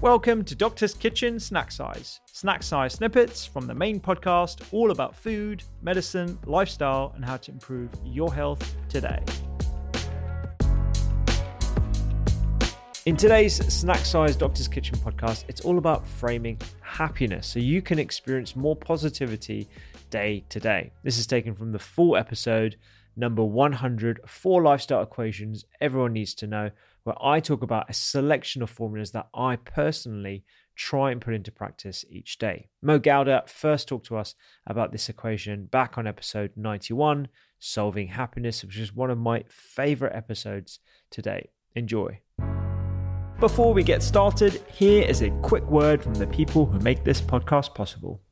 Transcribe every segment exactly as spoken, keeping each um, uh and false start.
Welcome to Doctor's Kitchen Snack Size. Snack size snippets from the main podcast, all about food, medicine, lifestyle, and how to improve your health today. In today's Snack Size Doctor's Kitchen podcast, it's all about framing happiness so you can experience more positivity day to day. This is taken from the full episode, number one hundred, Four Lifestyle Equations Everyone Needs to Know, where I talk about a selection of formulas that I personally try and put into practice each day. Mo Gowda first talked to us about this equation back on episode ninety-one, Solving Happiness, which is one of my favorite episodes today. Enjoy. Before we get started, here is a quick word from the people who make this podcast possible.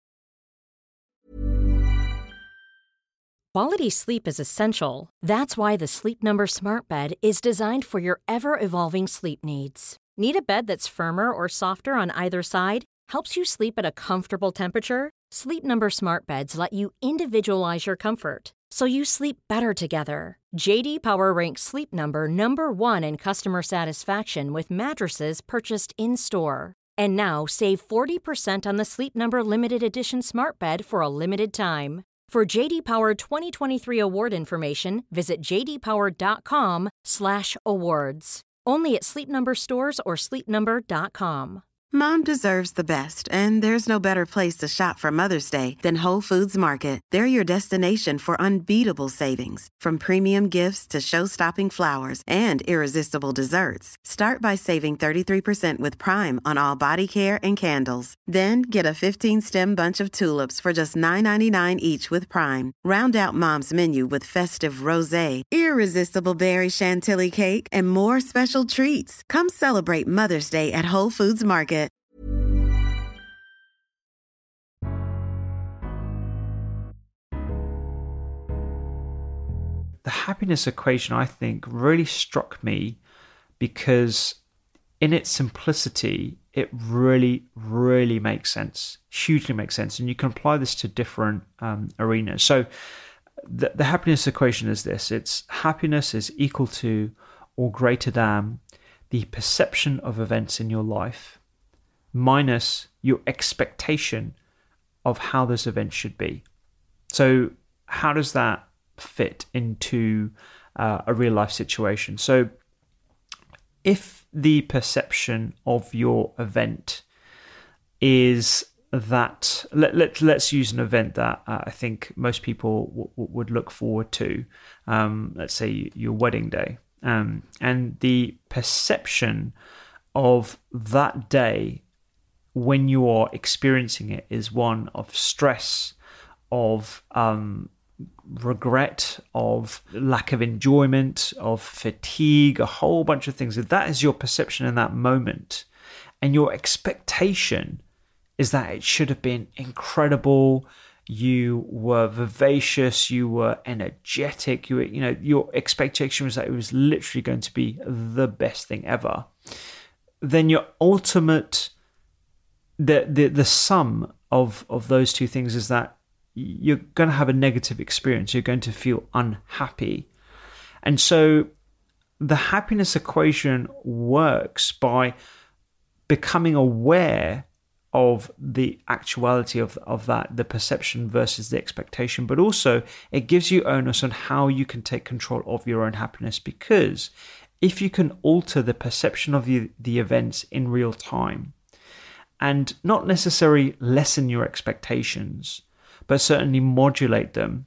Quality sleep is essential. That's why the Sleep Number Smart Bed is designed for your ever-evolving sleep needs. Need a bed that's firmer or softer on either side? Helps you sleep at a comfortable temperature? Sleep Number Smart Beds let you individualize your comfort, so you sleep better together. J D Power ranks Sleep Number number one in customer satisfaction with mattresses purchased in-store. And now save forty percent on the Sleep Number Limited Edition Smart Bed for a limited time. For J D Power twenty twenty-three award information, visit jdpower.com slash awards. Only at Sleep Number stores or sleep number dot com. Mom deserves the best, and there's no better place to shop for Mother's Day than Whole Foods Market. They're your destination for unbeatable savings, from premium gifts to show-stopping flowers and irresistible desserts. Start by saving thirty-three percent with Prime on all body care and candles. Then get a fifteen-stem bunch of tulips for just nine ninety-nine each with Prime. Round out Mom's menu with festive rosé, irresistible berry chantilly cake, and more special treats. Come celebrate Mother's Day at Whole Foods Market. The happiness equation, I think, really struck me because in its simplicity, it really, really makes sense, hugely makes sense. And you can apply this to different um, arenas. So the, the happiness equation is this. It's happiness is equal to or greater than the perception of events in your life minus your expectation of how those events should be. So how does that fit into uh, a real life situation? So if the perception of your event is that, let, let, let's use an event that uh, I think most people w- w- would look forward to, um, let's say your wedding day, um, and the perception of that day when you are experiencing it is one of stress, of um, regret, of lack of enjoyment, of fatigue, a whole bunch of things. If that is your perception in that moment, and your expectation is that it should have been incredible, you were vivacious, you were energetic, you were, you know, your expectation was that it was literally going to be the best thing ever, then your ultimate, the the the sum of of those two things is that you're going to have a negative experience. You're going to feel unhappy. And so the happiness equation works by becoming aware of the actuality of, of that, the perception versus the expectation, but also it gives you onus on how you can take control of your own happiness, because if you can alter the perception of the, the events in real time and not necessarily lessen your expectations, but certainly modulate them,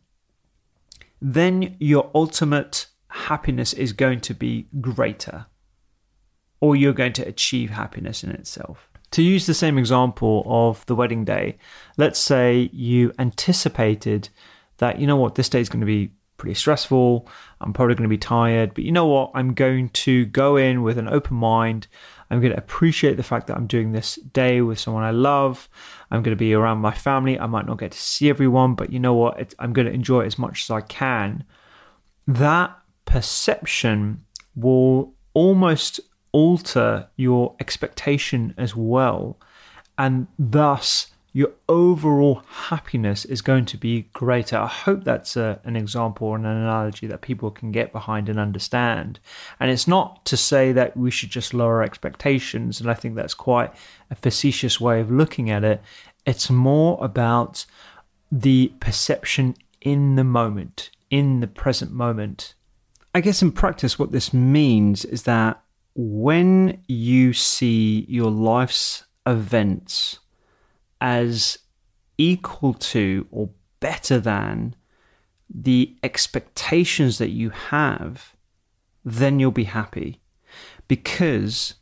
then your ultimate happiness is going to be greater, or you're going to achieve happiness in itself. To use the same example of the wedding day, let's say you anticipated that, you know what, this day is going to be pretty stressful, I'm probably going to be tired, but you know what, I'm going to go in with an open mind. I'm going to appreciate the fact that I'm doing this day with someone I love. I'm going to be around my family. I might not get to see everyone, but you know what? It's, I'm going to enjoy it as much as I can. That perception will almost alter your expectation as well, and thus your overall happiness is going to be greater. I hope that's a, an example or an analogy that people can get behind and understand. And it's not to say that we should just lower expectations, and I think that's quite a facetious way of looking at it. It's more about the perception in the moment, in the present moment. I guess in practice, what this means is that when you see your life's events as equal to or better than the expectations that you have, then you'll be happy, because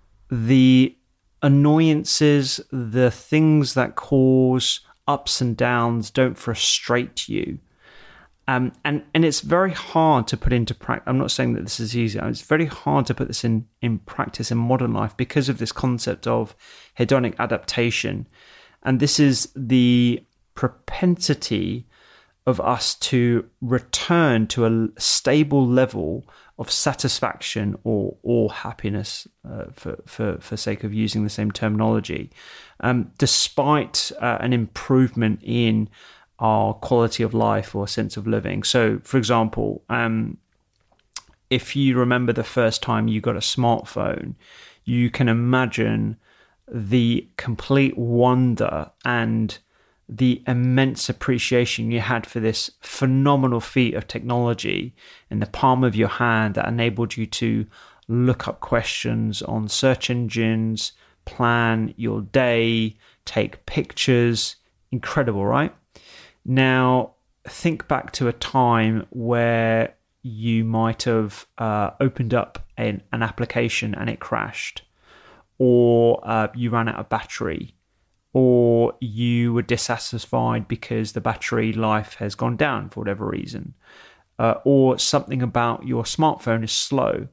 the annoyances, the things that cause ups and downs don't frustrate you. Um, and, and it's very hard to put into practice. I'm not saying that this is easy. It's very hard to put this in, in practice in modern life because of this concept of hedonic adaptation. And this is the propensity of us to return to a stable level of satisfaction or or happiness, uh, for, for, for sake of using the same terminology, um, despite uh, an improvement in our quality of life or sense of living. So, for example, um, if you remember the first time you got a smartphone, you can imagine the complete wonder and the immense appreciation you had for this phenomenal feat of technology in the palm of your hand that enabled you to look up questions on search engines, plan your day, take pictures. Incredible, right? Now, think back to a time where you might have uh, opened up an, an application and it crashed, or uh, you ran out of battery, or you were dissatisfied because the battery life has gone down for whatever reason, uh, or something about your smartphone is slow.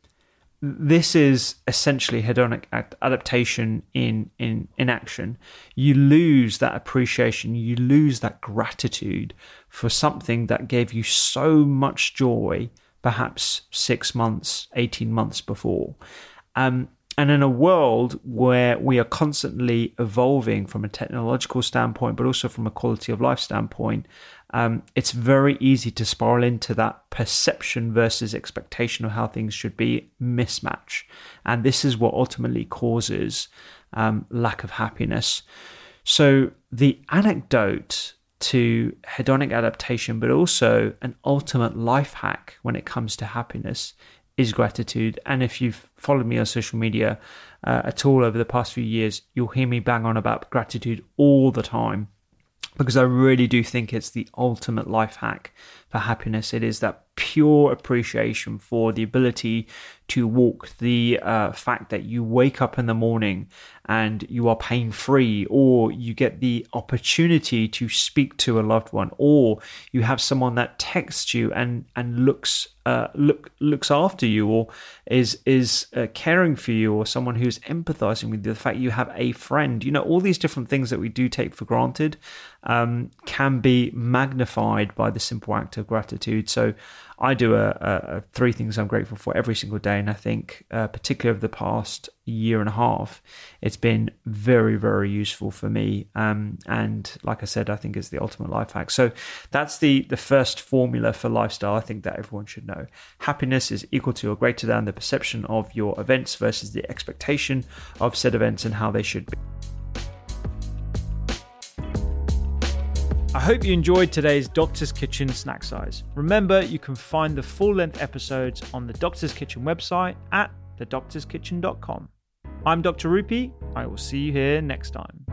This is essentially hedonic adaptation in, in, in action. You lose that appreciation, you lose that gratitude for something that gave you so much joy, perhaps six months, eighteen months before. Um, and in a world where we are constantly evolving from a technological standpoint, but also from a quality of life standpoint, um, it's very easy to spiral into that perception versus expectation of how things should be mismatch. And this is what ultimately causes um, lack of happiness. So the anecdote to hedonic adaptation, but also an ultimate life hack when it comes to happiness, is gratitude. And if you've followed me on social media uh, at all over the past few years, you'll hear me bang on about gratitude all the time, because I really do think it's the ultimate life hack for happiness. It is that pure appreciation for the ability to walk, the uh, fact that you wake up in the morning and you are pain-free, or you get the opportunity to speak to a loved one, or you have someone that texts you and and looks uh, look looks after you, or is is uh, caring for you, or someone who's empathizing with you. The fact you have a friend, you know, all these different things that we do take for granted um, can be magnified by the simple act of gratitude. So I do a, a, a three things I'm grateful for every single day, and I think uh, particularly over the past year and a half, it's been very, very useful for me. Um, and like I said, I think it's the ultimate life hack. So that's the the first formula for lifestyle I think that everyone should know. Happiness is equal to or greater than the perception of your events versus the expectation of said events and how they should be. I hope you enjoyed today's Doctor's Kitchen Snack Size. Remember, you can find the full-length episodes on the Doctor's Kitchen website at the doctors kitchen dot com. I'm Doctor Rupy. I will see you here next time.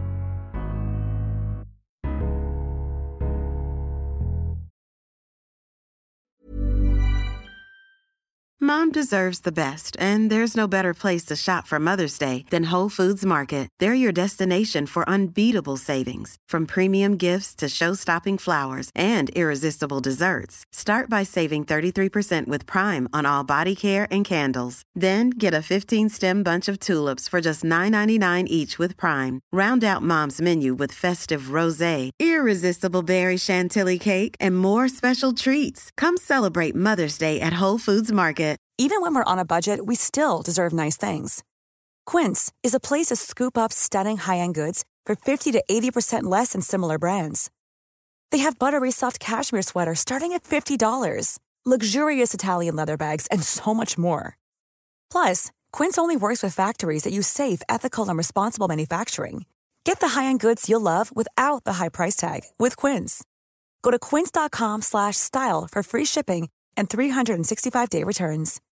Mom deserves the best, and there's no better place to shop for Mother's Day than Whole Foods Market. They're your destination for unbeatable savings, from premium gifts to show-stopping flowers and irresistible desserts. Start by saving thirty-three percent with Prime on all body care and candles. Then get a fifteen-stem bunch of tulips for just nine ninety-nine each with Prime. Round out Mom's menu with festive rosé, irresistible berry chantilly cake, and more special treats. Come celebrate Mother's Day at Whole Foods Market. Even when we're on a budget, we still deserve nice things. Quince is a place to scoop up stunning high-end goods for fifty to eighty percent less than similar brands. They have buttery soft cashmere sweaters starting at fifty dollars, luxurious Italian leather bags, and so much more. Plus, Quince only works with factories that use safe, ethical, and responsible manufacturing. Get the high-end goods you'll love without the high price tag with Quince. Go to quince.com slash style for free shipping and three sixty-five day returns.